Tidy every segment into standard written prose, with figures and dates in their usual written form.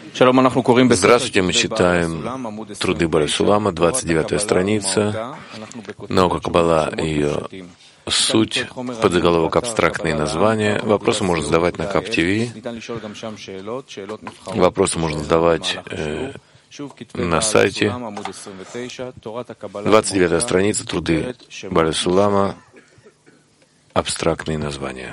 Здравствуйте, мы читаем труды Бали Сулама, 29-я страница, наука Каббала, ее суть, подзаголовок «Абстрактные названия». Вопросы можно задавать на КАП-ТВ. Вопросы можно задавать на сайте. 29-я страница, труды Бали Сулама, абстрактные названия.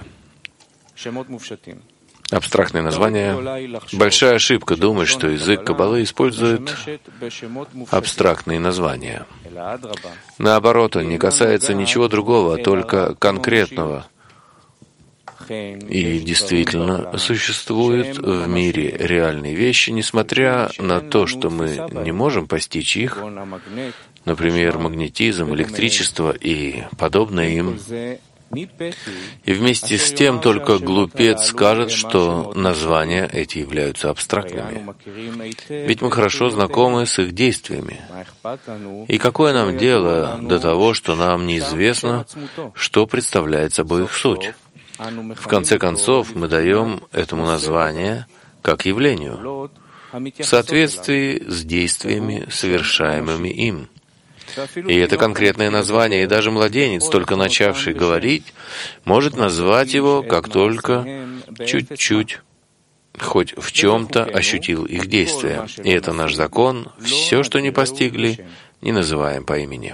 Абстрактные названия. Большая ошибка думать, что язык Каббалы использует абстрактные названия. Наоборот, он не касается ничего другого, а только конкретного. И действительно, существуют в мире реальные вещи, несмотря на то, что мы не можем постичь их, например, магнетизм, электричество и подобное им. И вместе с тем только глупец скажет, что названия эти являются абстрактными. Ведь мы хорошо знакомы с их действиями. И какое нам дело до того, что нам неизвестно, что представляет собой их суть? В конце концов, мы даем этому название как явлению, в соответствии с действиями, совершаемыми им. И это конкретное название, и даже младенец, только начавший говорить, может назвать его, как только чуть-чуть, хоть в чем-то ощутил их действия. И это наш закон. Все, что не постигли, не называем по имени.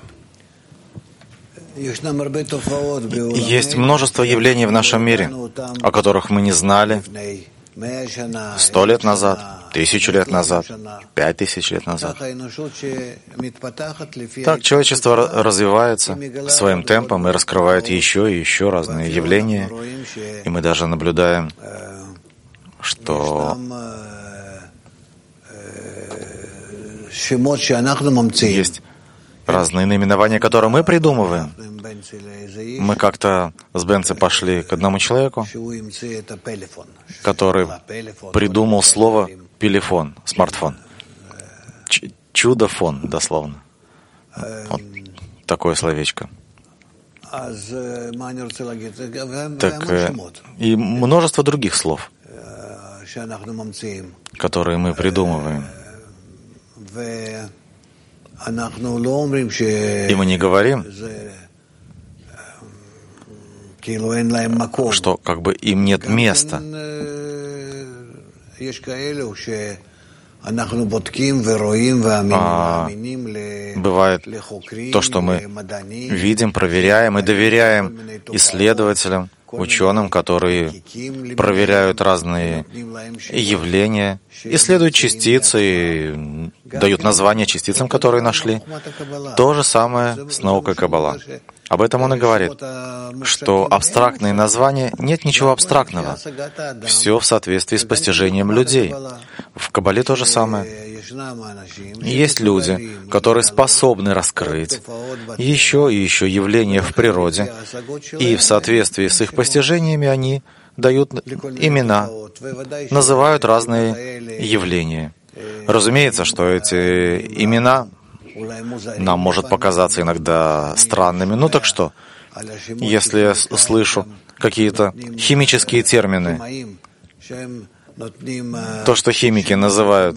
Есть множество явлений в нашем мире, о которых мы не знали 100 лет назад, 1000 лет назад, 5000 лет назад. Так человечество развивается своим темпом и раскрывает еще и еще разные явления. И мы даже наблюдаем, что есть разные наименования, которые мы придумываем. Мы как-то с Бенци пошли к одному человеку, который придумал слово «пелефон», смартфон. Чудо-фон, дословно. Вот такое словечко. Так, и множество других слов, которые мы придумываем. И мы не говорим, что как бы им нет места. Бывает то, что мы видим, проверяем и доверяем исследователям, ученым, которые проверяют разные явления, исследуют частицы и дают названия частицам, которые нашли. То же самое с наукой Каббала. Об этом он и говорит, что абстрактные названия, нет ничего абстрактного. Все в соответствии с постижением людей. В Каббале то же самое. Есть люди, которые способны раскрыть еще и еще явления в природе, и в соответствии с их постижениями они дают имена, называют разные явления. Разумеется, что эти имена нам может показаться иногда странными. Ну так что, если я слышу какие-то химические термины, то, что химики называют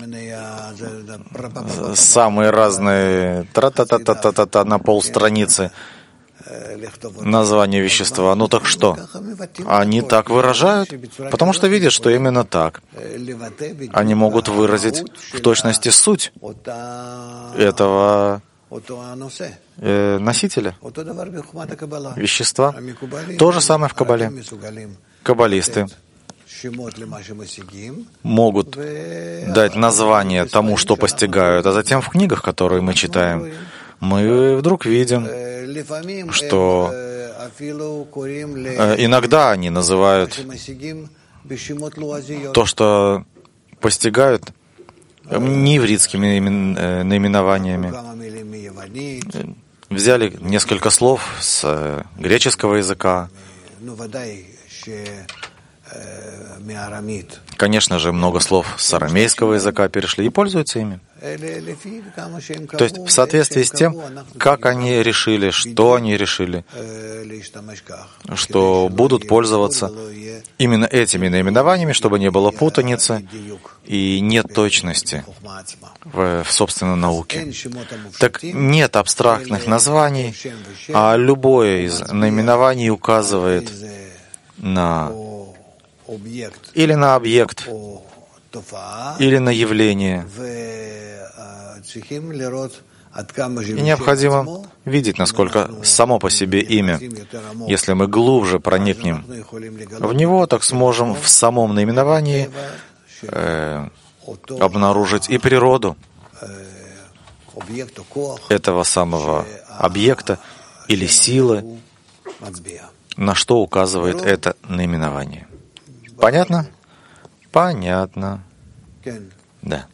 самые разные тра-та-та-та-та-та на полстраницы названия вещества, ну так что? Они так выражают, потому что видят, что именно так. Они могут выразить в точности суть этого носителя, вещества. То же самое в Каббале. Каббалисты могут дать название тому, что постигают, а затем в книгах, которые мы читаем, мы вдруг видим, что иногда они называют то, что постигают, неевритскими наименованиями. Взяли несколько слов с греческого языка. Конечно же, много слов с арамейского языка перешли и пользуются ими. То есть в соответствии с тем, как они решили, что они решили, что будут пользоваться именно этими наименованиями, чтобы не было путаницы и неточности в собственной науке. Так нет абстрактных названий, а любое из наименований указывает на или на объект, или на явление. И необходимо видеть, насколько само по себе имя. Если мы глубже проникнем в него, так сможем в самом наименовании обнаружить и природу этого самого объекта или силы, на что указывает это наименование. Понятно? Понятно. Да.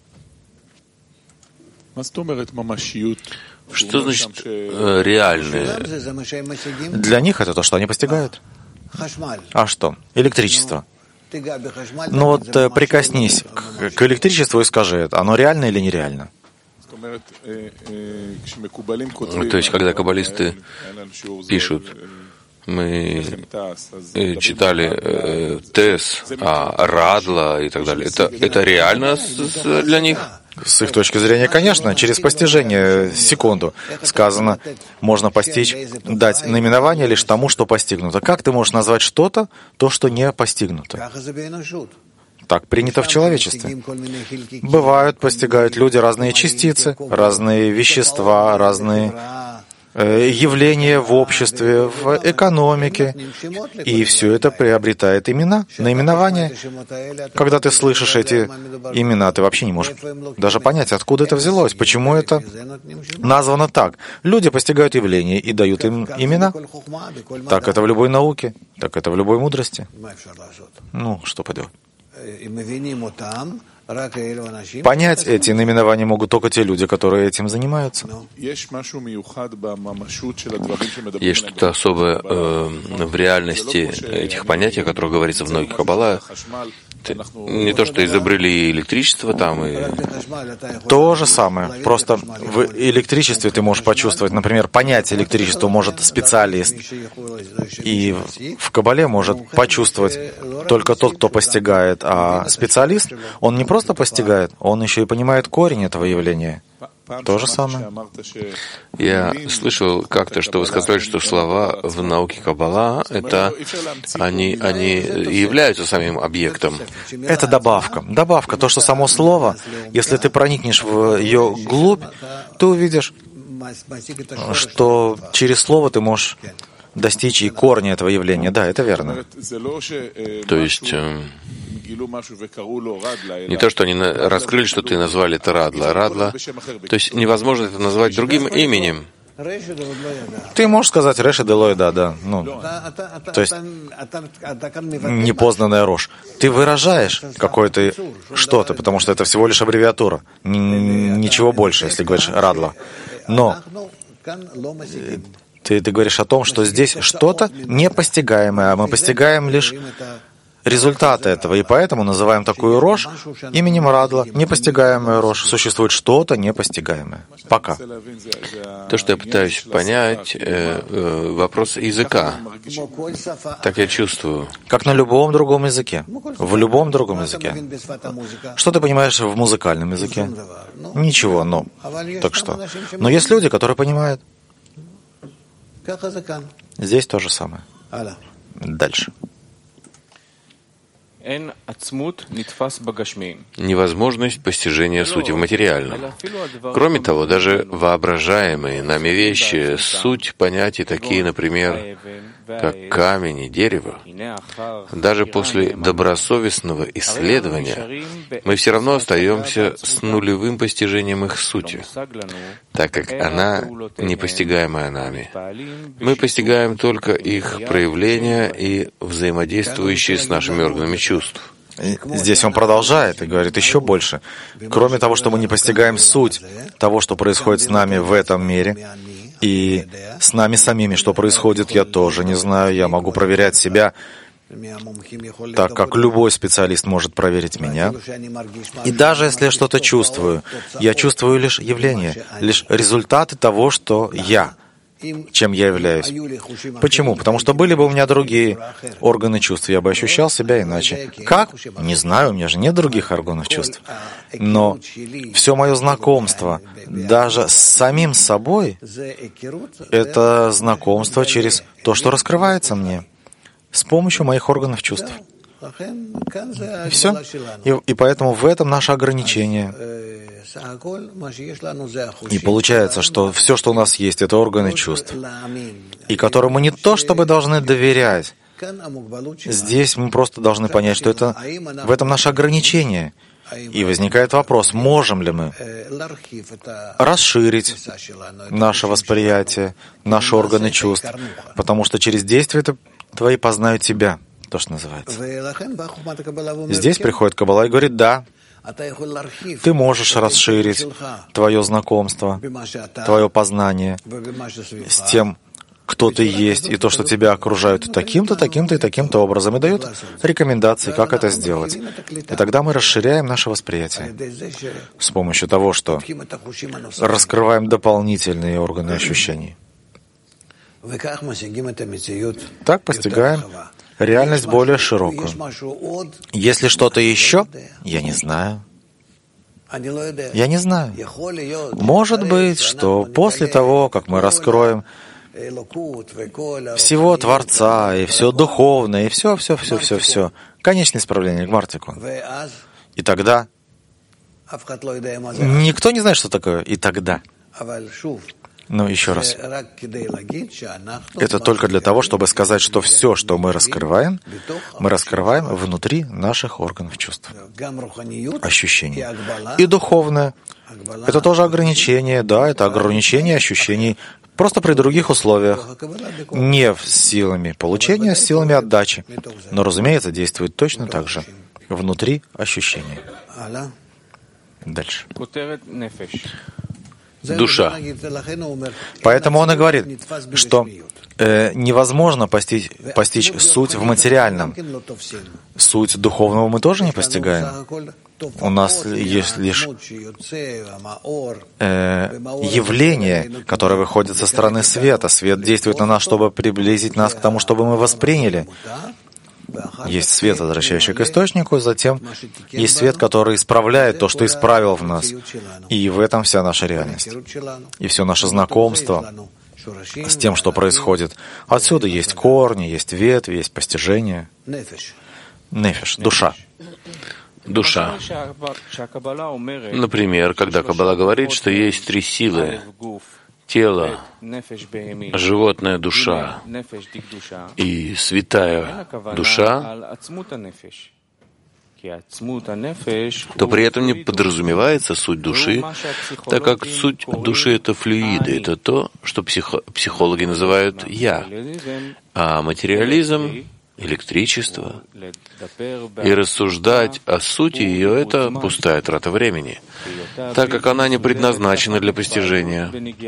Что значит реальное? Для них это то, что они постигают. А что? Электричество. Ну вот прикоснись к электричеству и скажи, оно реально или нереально? То есть, когда каббалисты пишут, мы читали Тес, Радла и так далее, это реально для них? С их точки зрения, конечно, через постижение, секунду, сказано, можно постичь, дать наименование лишь тому, что постигнуто. Как ты можешь назвать что-то, то, что не постигнуто? Так принято в человечестве. Бывают, постигают люди разные частицы, разные вещества, разные явления в обществе, в экономике, и все это приобретает имена, наименования. Когда ты слышишь эти имена, ты вообще не можешь даже понять, откуда это взялось, почему это названо так. Люди постигают явления и дают им имена. Так это в любой науке, так это в любой мудрости. Ну, что поделать. Понять эти наименования могут только те люди, которые этим занимаются. Есть что-то особое в реальности этих понятий, о которых говорится в науке Каббала. Не то, что изобрели электричество там и... То же самое. Просто в электричестве ты можешь почувствовать, например, понять электричество может специалист. И в Каббале может почувствовать только тот, кто постигает. А специалист, он не просто постигает, он еще и понимает корень этого явления. То же самое. Я слышал как-то, что вы сказали, что слова в науке Каббала, это они являются самим объектом. Это добавка. Добавка. То, что само слово, если ты проникнешь в ее глубь, ты увидишь, что через слово ты можешь достичь и корня этого явления. Да, это верно. То есть не то, что они раскрыли что-то и назвали это Радла. Радла. То есть невозможно это назвать другим именем. Ты можешь сказать Реши Делойда, да. Ну, то есть непознанная рожь. Ты выражаешь какое-то что-то, потому что это всего лишь аббревиатура. Ничего больше, если говоришь Радла. Но ты говоришь о том, что здесь что-то непостигаемое, а мы постигаем лишь результаты этого, и поэтому называем такую рожь именем Радла, непостигаемая рожь. Существует что-то непостигаемое. Пока. То, что я пытаюсь понять, вопрос языка. Так я чувствую. Как на любом другом языке. В любом другом языке. Что ты понимаешь в музыкальном языке? Ничего, ну, так что. Но есть люди, которые понимают. Здесь то же самое. Дальше. Невозможность постижения сути в материальном. Кроме того, даже воображаемые нами вещи, суть понятий такие, например, как камень и дерево, даже после добросовестного исследования мы все равно остаемся с нулевым постижением их сути, так как она непостигаемая нами. Мы постигаем только их проявления и взаимодействующие с нашими органами чувств. Здесь он продолжает и говорит еще больше. Кроме того, что мы не постигаем суть того, что происходит с нами в этом мире, и с нами самими, что происходит, я тоже не знаю. Я могу проверять себя так как любой специалист может проверить меня. И даже если я что-то чувствую, я чувствую лишь явление, лишь результаты того, что я, чем я являюсь. Почему? Потому что были бы у меня другие органы чувств, я бы ощущал себя иначе. Как? Не знаю, у меня же нет других органов чувств. Но все мое знакомство, даже с самим собой, это знакомство через то, что раскрывается мне, с помощью моих органов чувств. И все. И поэтому в этом наше ограничение. И получается, что все, что у нас есть, это органы чувств, и которым мы не то чтобы должны доверять. Здесь мы просто должны понять, что это в этом наше ограничение. И возникает вопрос, можем ли мы расширить наше восприятие, наши органы чувств, потому что через действие твои познают тебя, то, что называется. Здесь приходит Каббала и говорит, да, ты можешь расширить твое знакомство, твое познание с тем, кто ты есть, и то, что тебя окружают таким-то, таким-то и таким-то образом, и дают рекомендации, как это сделать. И тогда мы расширяем наше восприятие с помощью того, что раскрываем дополнительные органы ощущений. Так постигаем реальность более широкую. Если что-то еще, я не знаю. Я не знаю. Может быть, что после того, как мы раскроем всего Творца, и все духовное, и все, конечное исправление, гмартику. И тогда никто не знает, что такое «и тогда». Но еще раз, это только для того, чтобы сказать, что все, что мы раскрываем внутри наших органов чувств, ощущений. И духовное — это тоже ограничение, да, это ограничение ощущений, просто при других условиях, не с силами получения, а с силами отдачи. Но, разумеется, действует точно так же внутри ощущений. Дальше. Душа. Поэтому он и говорит, что невозможно постичь суть в материальном. Суть духовного мы тоже не постигаем. У нас есть лишь явление, которое выходит со стороны света. Свет действует на нас, чтобы приблизить нас к тому, чтобы мы восприняли. Есть свет, возвращающий к источнику, затем есть свет, который исправляет то, что исправил в нас. И в этом вся наша реальность. И все наше знакомство с тем, что происходит. Отсюда есть корни, есть ветви, есть постижение. Нефеш, душа. Душа. Например, когда Каббала говорит, что есть три силы: тело, животная душа и святая душа, то при этом не подразумевается суть души, так как суть души — это флюиды, это то, что психологи называют «я», а материализм — электричество. И рассуждать о сути ее — это пустая трата времени, так как она не предназначена для постижения.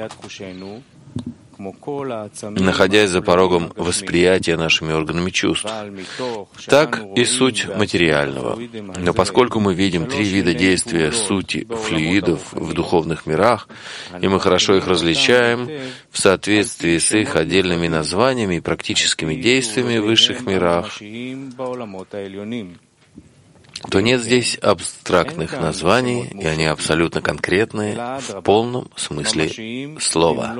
Находясь за порогом восприятия нашими органами чувств, так и суть материального. Но поскольку мы видим три вида действия сути флюидов в духовных мирах, и мы хорошо их различаем в соответствии с их отдельными названиями и практическими действиями в высших мирах, то нет здесь абстрактных названий, и они абсолютно конкретные в полном смысле слова.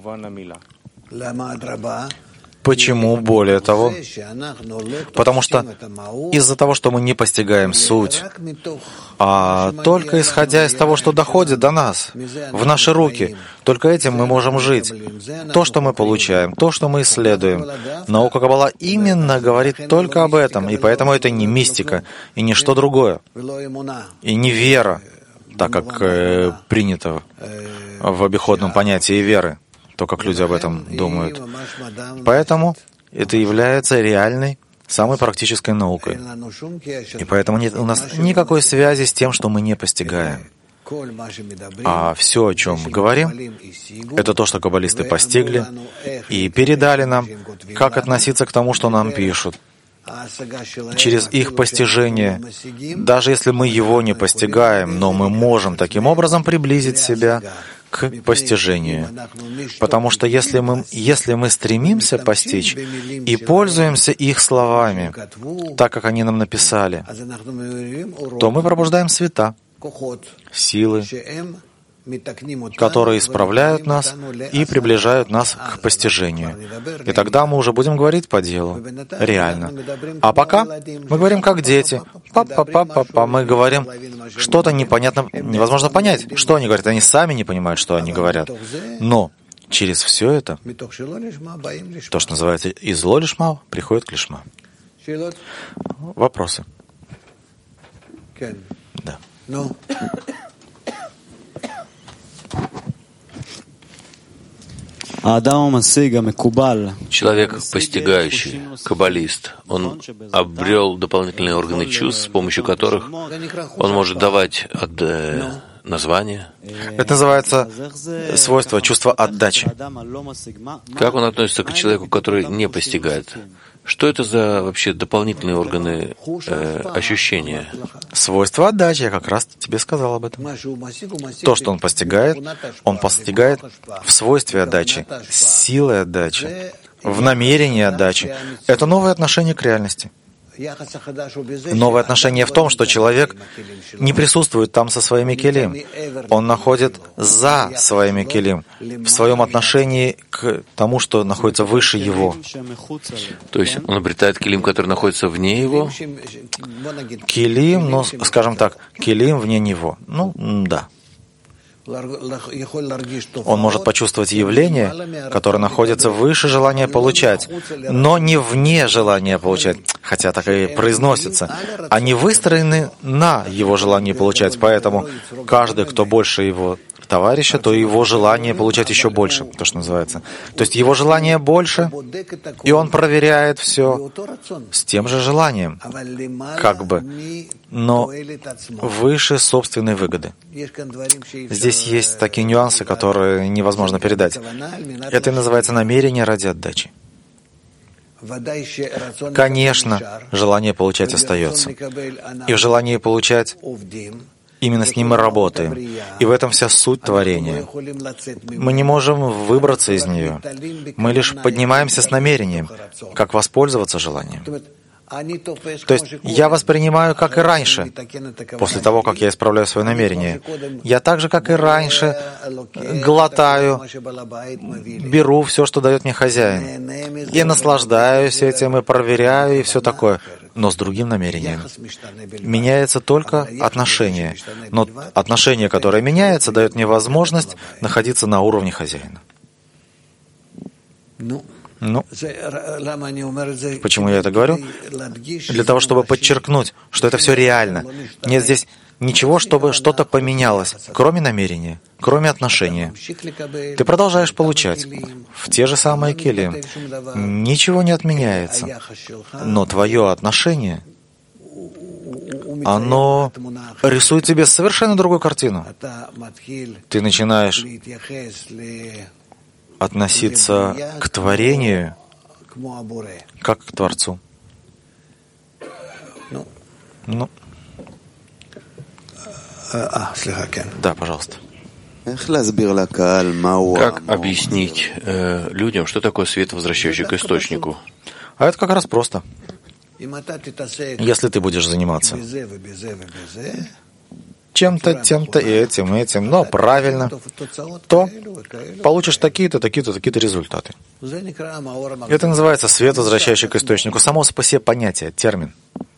Почему? Более того, потому что из-за того, что мы не постигаем суть, а только исходя из того, что доходит до нас, в наши руки, только этим мы можем жить. То, что мы получаем, то, что мы исследуем. Наука Каббала именно говорит только об этом, и поэтому это не мистика, и не что другое, и не вера, так как принято в обиходном понятии веры, то, как люди об этом думают. Поэтому это является реальной, самой практической наукой. И поэтому нет у нас никакой связи с тем, что мы не постигаем. А все, о чем мы говорим, это то, что каббалисты постигли и передали нам, как относиться к тому, что нам пишут. через их постижение, даже если мы его не постигаем, но мы можем таким образом приблизить себя к постижению. Потому что если мы стремимся постичь и пользуемся их словами, так как они нам написали, то мы пробуждаем света, силы, которые исправляют нас и приближают нас к постижению. И тогда мы уже будем говорить по делу, реально. А пока мы говорим как дети. Папа, мы говорим что-то непонятно, невозможно понять, что они говорят. Они сами не понимают, что они говорят. Но через все это, то, что называется из ло лишма, приходит к лишма. Вопросы? Да. Человек, постигающий, каббалист, он обрел дополнительные органы чувств, с помощью которых он может давать название. Это называется свойство, чувство отдачи. Как он относится к человеку, который не постигает? Что это за вообще дополнительные органы ощущения? Свойство отдачи, я как раз тебе сказал об этом. То, что он постигает в свойстве отдачи, силой отдачи, в намерении отдачи. Это новое отношение к реальности. Новое отношение в том, что человек не присутствует там со своими келим. Он находит за своими келим, в своем отношении к тому, что находится выше его. То есть он обретает келим, который находится вне его? Келим, скажем так, келим вне него. Да. Он может почувствовать явление, которое находится выше желания получать, но не вне желания получать, хотя так и произносится. Они выстроены на его желании получать, поэтому каждый, кто больше его товарища, то его желание получать еще больше, то, что называется. То есть его желание больше, и он проверяет все с тем же желанием, но выше собственной выгоды. Здесь есть такие нюансы, которые невозможно передать. Это и называется намерение ради отдачи. Конечно, желание получать остается. И в желании получать именно с ним мы работаем. И в этом вся суть творения. Мы не можем выбраться из нее. Мы лишь поднимаемся с намерением, как воспользоваться желанием. То есть я воспринимаю, как и раньше, после того, как я исправляю свое намерение. Я так же, как и раньше, глотаю, беру все, что дает мне хозяин. И наслаждаюсь этим, и проверяю, и все такое. Но с другим намерением. Меняется только отношение. Но отношение, которое меняется, дает мне возможность находиться на уровне хозяина. Почему я это говорю? Для того, чтобы подчеркнуть, что это все реально. Нет здесь ничего, чтобы что-то поменялось, кроме намерения, кроме отношения. Ты продолжаешь получать в те же самые келим. Ничего не отменяется. Но твое отношение, оно рисует тебе совершенно другую картину. Ты начинаешь относиться к творению как к Творцу. Да, пожалуйста. Как объяснить людям, что такое свет, возвращающий к источнику? А это как раз просто. Если ты будешь заниматься чем-то, тем-то и этим, но правильно, то получишь такие-то результаты. Это называется свет, возвращающий к источнику. Само по себе понятие, термин.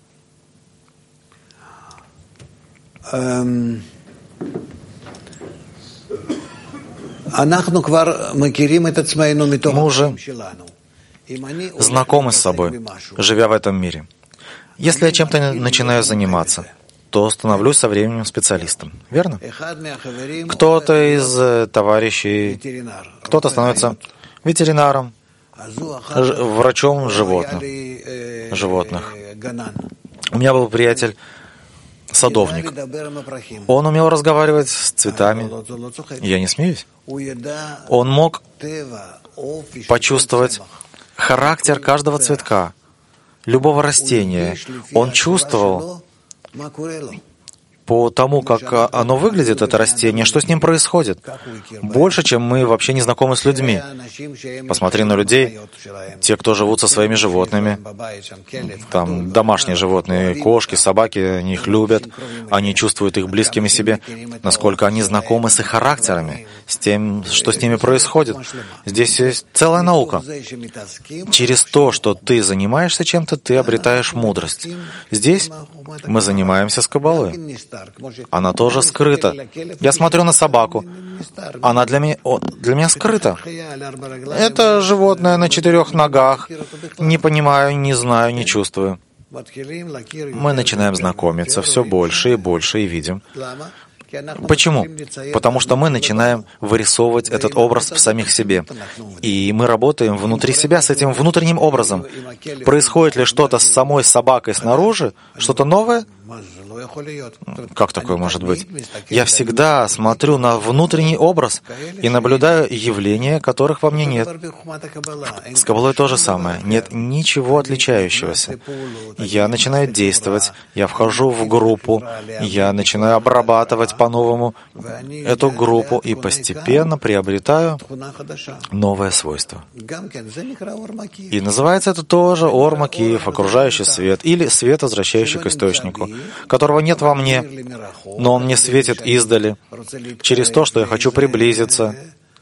Мы уже знакомы с собой, живя в этом мире. Если я чем-то начинаю заниматься, то становлюсь со временем специалистом. Верно? Кто-то из товарищей, кто-то становится ветеринаром, врачом животных. У меня был приятель, садовник. Он умел разговаривать с цветами. Я не смеюсь. Он мог почувствовать характер каждого цветка, любого растения. Он чувствовал по тому, как оно выглядит, это растение, что с ним происходит. Больше, чем мы вообще не знакомы с людьми. Посмотри на людей, те, кто живут со своими животными. Там домашние животные, кошки, собаки, они их любят, они чувствуют их близкими себе. Насколько они знакомы с их характерами, с тем, что с ними происходит. Здесь есть целая наука. Через то, что ты занимаешься чем-то, ты обретаешь мудрость. Здесь мы занимаемся с Каббалой. Она тоже скрыта. Я смотрю на собаку. Она для меня скрыта. Это животное на 4 ногах. Не понимаю, не знаю, не чувствую. Мы начинаем знакомиться все больше и больше и видим. Почему? Потому что мы начинаем вырисовывать этот образ в самих себе. И мы работаем внутри себя с этим внутренним образом. Происходит ли что-то с самой собакой снаружи? Что-то новое? Как такое может быть? Я всегда смотрю на внутренний образ и наблюдаю явления, которых во мне нет. С Каббалой то же самое. Нет ничего отличающегося. Я начинаю действовать, я вхожу в группу, я начинаю обрабатывать по-новому эту группу и постепенно приобретаю новое свойство. И называется это тоже Ор Макиев, окружающий свет, или свет, возвращающий к источнику, которого нет во мне, но он мне светит издали, через то, что я хочу приблизиться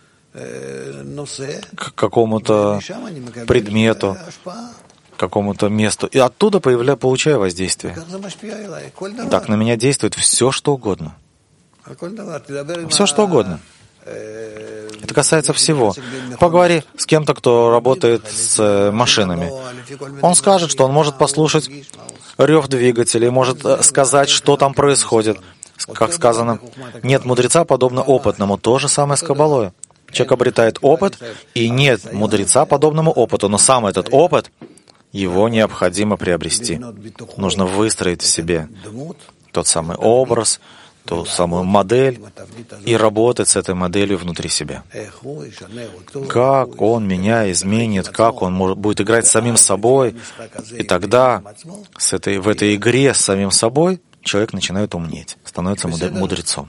к какому-то предмету, к какому-то месту, и оттуда получаю воздействие. Так на меня действует все, что угодно. Все, что угодно. Это касается всего. Поговори с кем-то, кто работает с машинами. Он скажет, что он может послушать рев двигателей, может сказать, что там происходит. Как сказано, нет мудреца, подобно опытному. То же самое с Каббалой. Человек обретает опыт, и нет мудреца, подобному опыту. Но сам этот опыт, его необходимо приобрести. Нужно выстроить в себе тот самый образ, ту самую модель и работать с этой моделью внутри себя. Как он меня изменит, как он будет играть с самим собой, и тогда в этой игре с самим собой человек начинает умнеть, становится мудрецом.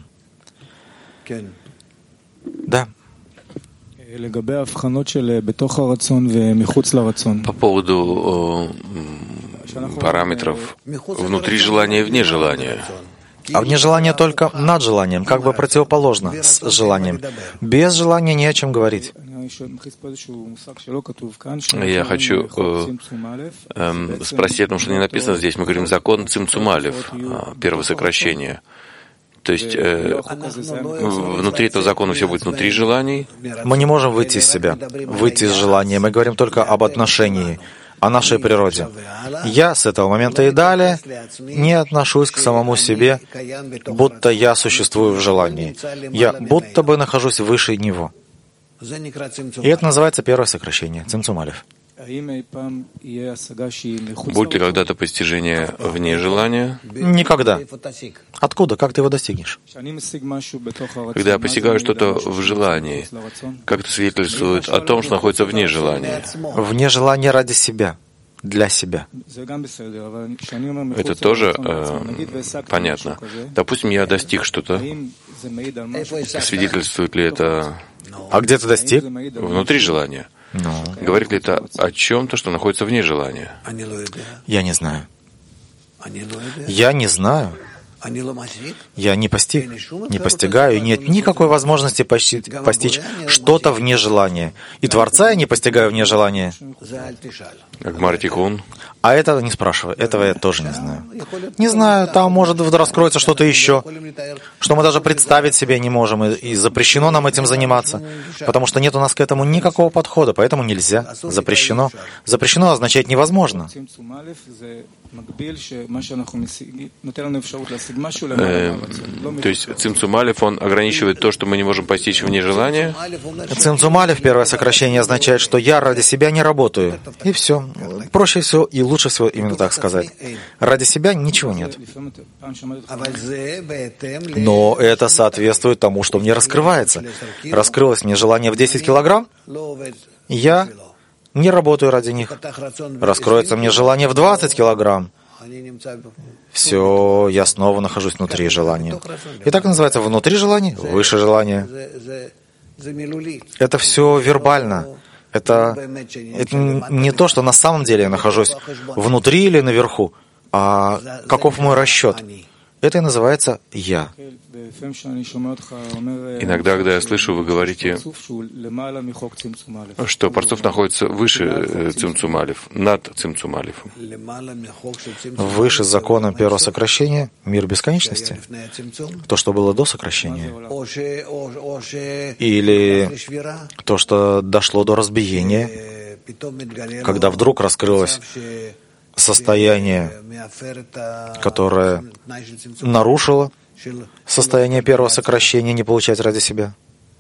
Да. По поводу параметров внутри желания и вне желания. А вне желания только над желанием, как бы противоположно с желанием. Без желания не о чем говорить. Я хочу спросить о том, что не написано здесь. Мы говорим закон Цимцум-алеф, первое сокращение. То есть внутри этого закона все будет внутри желаний. Мы не можем выйти из себя, выйти из желания. Мы говорим только об отношении, о нашей природе. Я с этого момента и далее не отношусь к самому себе, будто я существую в желании. Я будто бы нахожусь выше него. И это называется первое сокращение, Цимцум-алеф. Будет ли когда-то постижение вне желания? Никогда. Откуда? Как ты его достигнешь? Когда я постигаю что-то в желании, как это свидетельствует о том, что находится вне желания? Вне желания ради себя, для себя. Это тоже понятно. Допустим, я достиг что-то. Свидетельствует ли это... А где ты достиг? Внутри желания. Говорит ли это о чем-то, что находится вне желания? Я не знаю. Я не знаю. Я не постигаю, и нет никакой возможности постичь что-то вне желания. И Творца я не постигаю вне желания. Гмар-тикун. А этого не спрашивай, этого я тоже не знаю. Не знаю, там может раскроется что-то еще, что мы даже представить себе не можем, и запрещено нам этим заниматься, потому что нет у нас к этому никакого подхода, поэтому нельзя. Запрещено. Запрещено означает невозможно. То есть Цимцум-алеф, он ограничивает то, что мы не можем постичь вне желания? Цимцум-алеф, первое сокращение, означает, что я ради себя не работаю. И все. Проще всего и лучше всего именно так сказать. Ради себя ничего нет. Но это соответствует тому, что мне раскрывается. Раскрылось мне желание в 10 килограмм, я не работаю ради них. Раскроется мне желание в 20 килограмм. Все, я снова нахожусь внутри желания. И так называется внутри желания, выше желания. Это все вербально. Это не то, что на самом деле я нахожусь внутри или наверху, а каков мой расчет. Это и называется «я». Иногда, когда я слышу, вы говорите, что Парцуф находится выше Цимцум Алеф, над Цимцум Алефом. Выше закона первого сокращения — мир бесконечности. То, что было до сокращения. Или то, что дошло до разбиения, когда вдруг раскрылось состояние, которое нарушило состояние первого сокращения, не получать ради себя.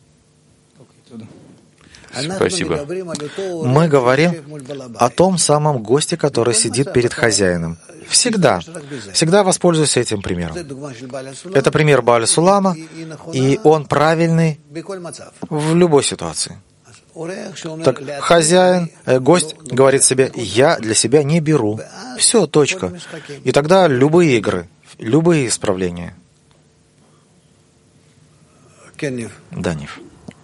Спасибо. Мы говорим о том самом госте, который сидит перед хозяином. Всегда воспользуюсь этим примером. Это пример Бааль Сулама, и он правильный в любой ситуации. Так гость говорит себе: «Я для себя не беру». Все, точка. И тогда любые игры, любые исправления. Данив.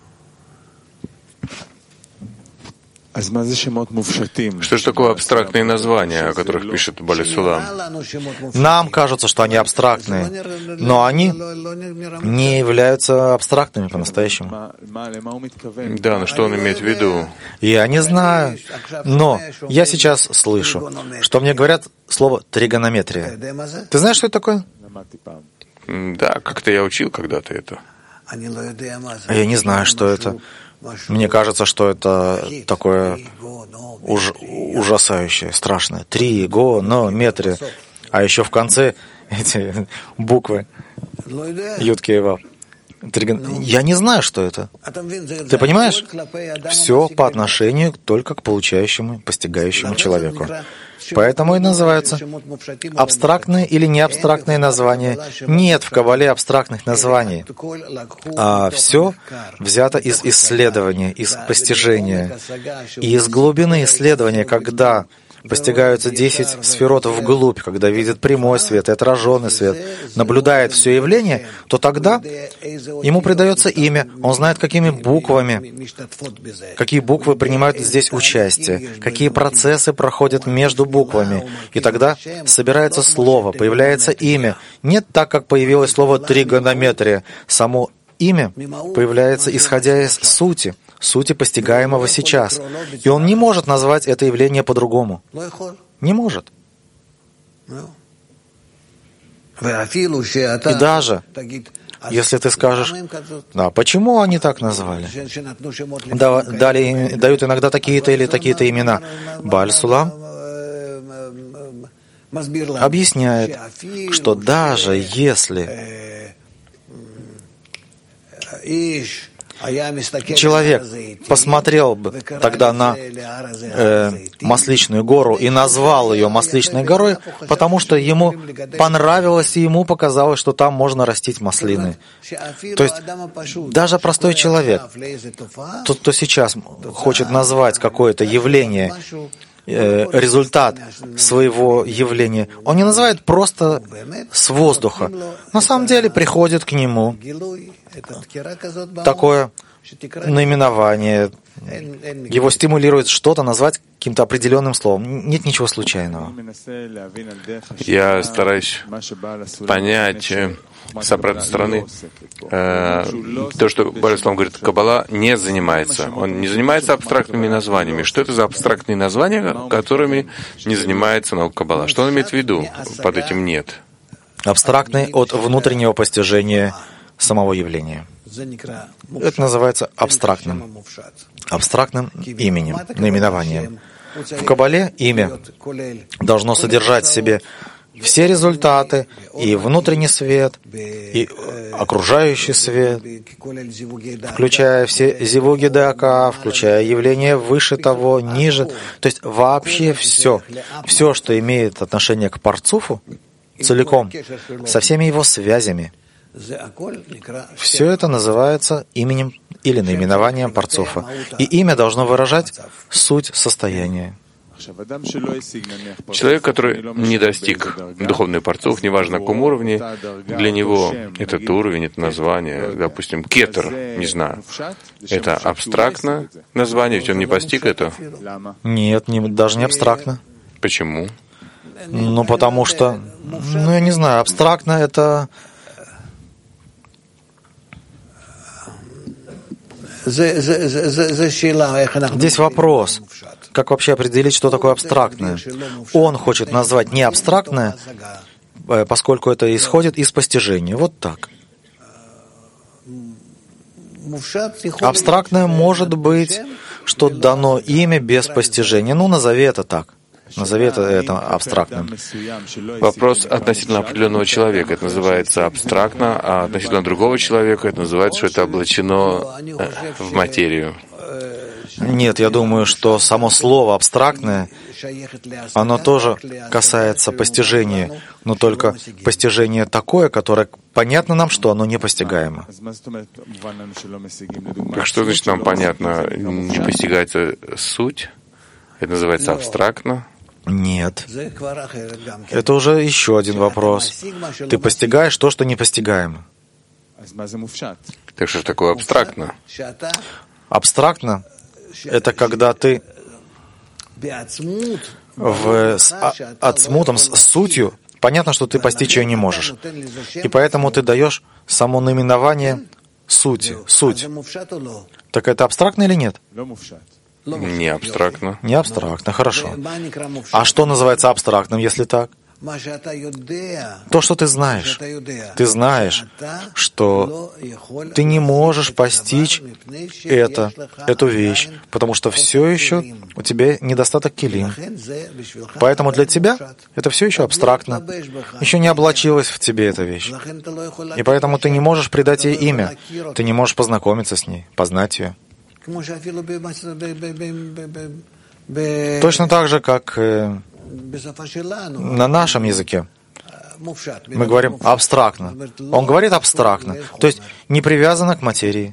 Что же такое абстрактные названия, о которых пишет Бааль Сулам? Нам кажется, что они абстрактные, но они не являются абстрактными по-настоящему. Да, но что он имеет в виду? Я не знаю, но я сейчас слышу, что мне говорят слово «тригонометрия». Ты знаешь, что это такое? Да, как-то я учил когда-то это. Я не знаю, что это. Мне кажется, что это такое ужасающее, страшное. Тригонометрия. А еще в конце эти буквы Ютки и Вав. Я не знаю, что это. Ты понимаешь? Все по отношению только к получающему, постигающему человеку. Поэтому и называются абстрактные или неабстрактные названия. Нет в Кабале абстрактных названий. А все взято из исследования, из постижения. И из глубины исследования, когда постигаются 10 сферот вглубь, когда видит прямой свет и отраженный свет, наблюдает все явление, то тогда ему придается имя, он знает, какими буквами, какие буквы принимают здесь участие, какие процессы проходят между буквами. И тогда собирается слово, появляется имя. Не так, как появилось слово «тригонометрия». Само имя появляется, исходя из сути постигаемого сейчас. И он не может назвать это явление по-другому. Не может. И даже если ты скажешь: «Да, почему они так назвали?» Дают иногда такие-то или такие-то имена. Бааль Сулам объясняет, что даже если человек посмотрел бы тогда на Масличную гору и назвал ее Масличной горой, потому что ему понравилось и ему показалось, что там можно растить маслины. То есть даже простой человек, тот, кто сейчас хочет назвать какое-то явление, результат своего явления, он не называет просто с воздуха. На самом деле приходит к нему такое наименование, его стимулирует что-то назвать каким-то определенным словом. Нет ничего случайного. Я стараюсь понять с обратной стороны то, что Бааль Сулам говорит, Каббала не занимается. Он не занимается абстрактными названиями. Что это за абстрактные названия, которыми не занимается наука Каббала? Что он имеет в виду под этим «нет»? Абстрактный от внутреннего постижения самого явления. Это называется абстрактным именем, наименованием. В Каббале имя должно содержать в себе все результаты, и внутренний свет, и окружающий свет, включая все зивуги дака, включая явления выше того, ниже. То есть вообще все, что имеет отношение к Парцуфу, целиком, со всеми его связями, все это называется именем или наименованием парцуфа. И имя должно выражать суть состояния. Человек, который не достиг духовный парцуф, неважно на каком уровне, для него этот уровень, это название, допустим, кетер, не знаю, это абстрактно название, ведь он не постиг это? Нет, даже не абстрактно. Почему? Ну, потому что, я не знаю, абстрактно это... Здесь вопрос, как вообще определить, что такое абстрактное. Он хочет назвать не абстрактное, поскольку это исходит из постижения. Вот так. Абстрактное может быть, что дано имя без постижения. Назови это так. Назови это абстрактным. Вопрос относительно определенного человека. Это называется абстрактно, а относительно другого человека это называется, что это облачено в материю. Нет, я думаю, что само слово «абстрактное», оно тоже касается постижения, но только постижение такое, которое понятно нам, что оно непостигаемо. Так что значит нам понятно? Не постигается суть? Это называется абстрактно? Нет. Это уже еще один вопрос. Ты постигаешь то, что непостигаемо. Так что же такое абстрактно? Абстрактно — это когда ты ацмутом, с сутью, понятно, что ты постичь ее не можешь. И поэтому ты даешь само наименование сути, суть. Так это абстрактно или нет? Не абстрактно. Не абстрактно, хорошо. А что называется абстрактным, если так? То, что ты знаешь. Ты знаешь, что ты не можешь постичь эту вещь, потому что все еще у тебя недостаток килим. Поэтому для тебя это все еще абстрактно. Еще не облачилась в тебе эта вещь. И поэтому ты не можешь придать ей имя. Ты не можешь познакомиться с ней, познать ее. Точно так же, как на нашем языке. Мы говорим абстрактно. Он говорит абстрактно, то есть не привязано к материи.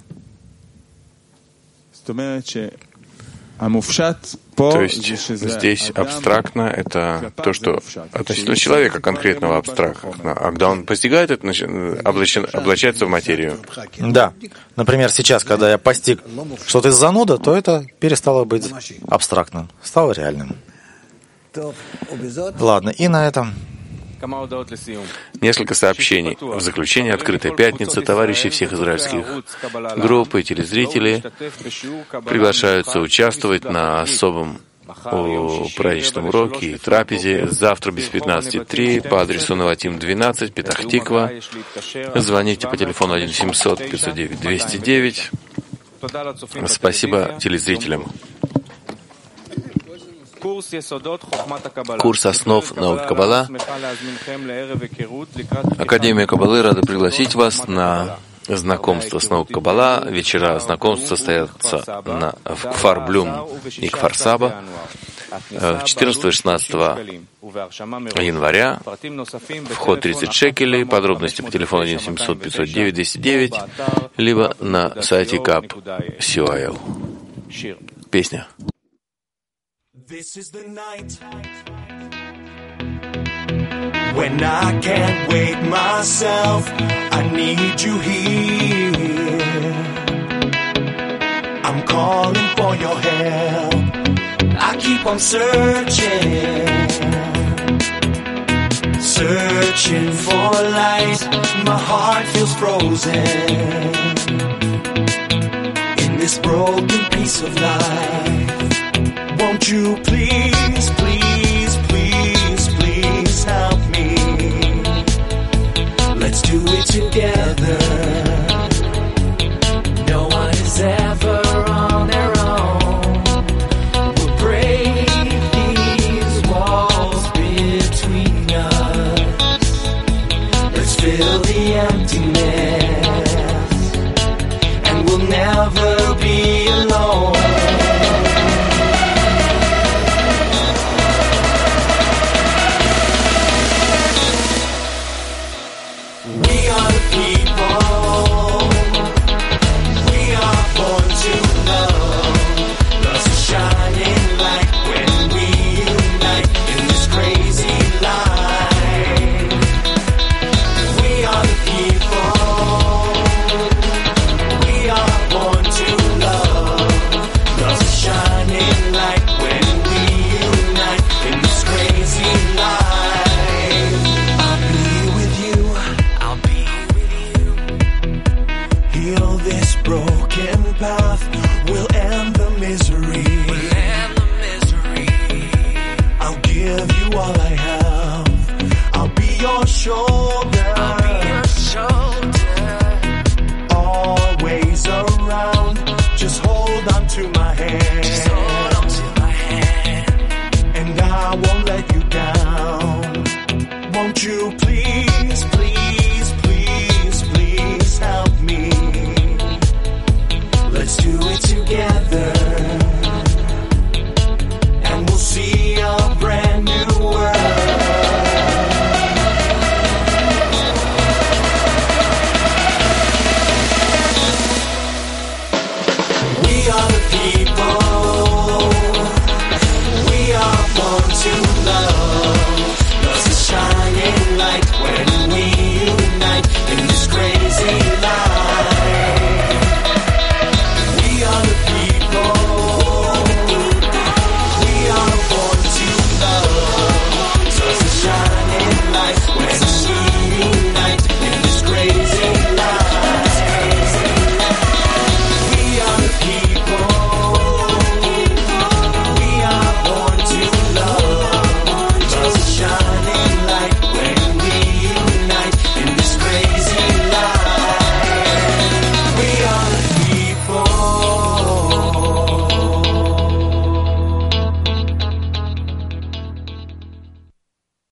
То есть здесь абстрактно — это то, что относительно человека конкретного абстрактно. А когда он постигает это, облачается в материю. Да. Например, сейчас, когда я постиг, что ты зануда, то это перестало быть абстрактным, стало реальным. Ладно, и на этом... Несколько сообщений. В заключение «Открытой пятницы» товарищи всех израильских групп и телезрители приглашаются участвовать на особом праздничном уроке и трапезе завтра без 15:03 по адресу Наватим 12, Петах-Тиква. Звоните по телефону 1-700-509-209. Спасибо телезрителям. Курс основ наук Каббала. Академия Каббалы рада пригласить вас на знакомство с наукой Каббала. Вечера знакомства состоятся в Кфар-Блюм и Кфар-Саба 14 и 16 января. Вход 30 шекелей. Подробности по телефону 1-700-509-209 либо на сайте kap.co.il. Песня. This is the night when I can't wake myself. I need you here. I'm calling for your help. I keep on searching for light. My heart feels frozen in this broken piece of life. Won't you please, please, please, please help me? Let's do it together. No one is ever on their own. We'll break these walls between us. Let's fill the emptiness, and we'll never be alone. We are the people. heal this broken path, we'll end the misery. I'll give you all I have. I'll be your shoulder.